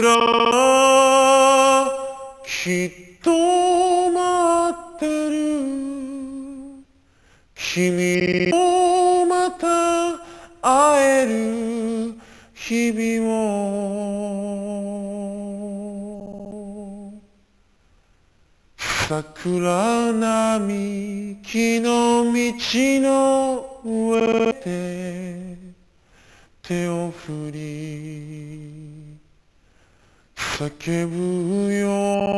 きっと待ってる君とまた会える日々を桜並木の道の上で手を振り叫ぶよ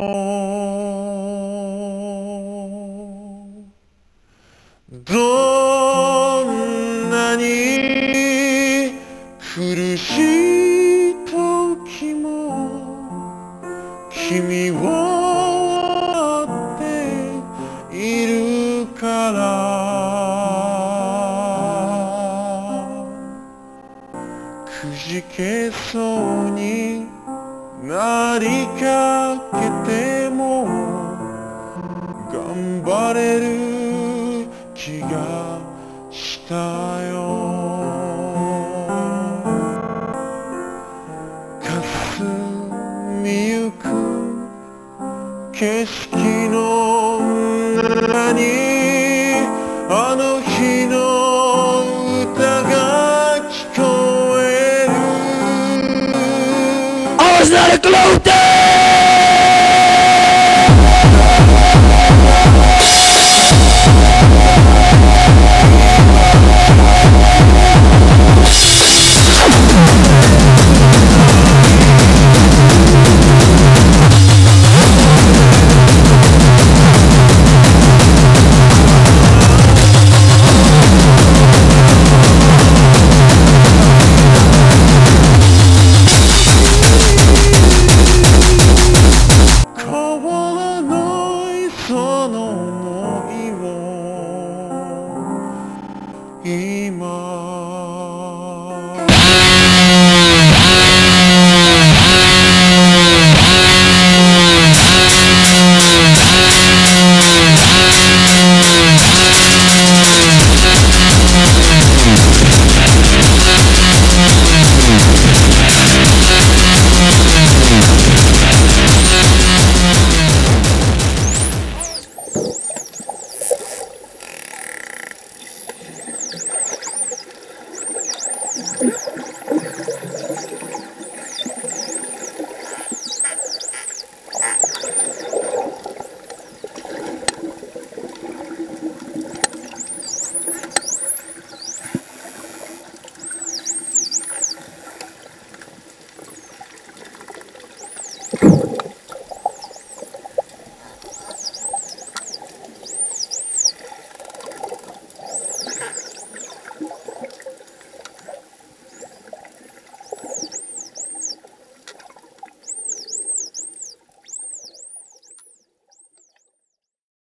どんなに苦しい時も君を待っているからくじけそうになりかけても頑張れる気がしたよ霞みゆく景色の中にあの日の歌が聞こえる I was not a closer!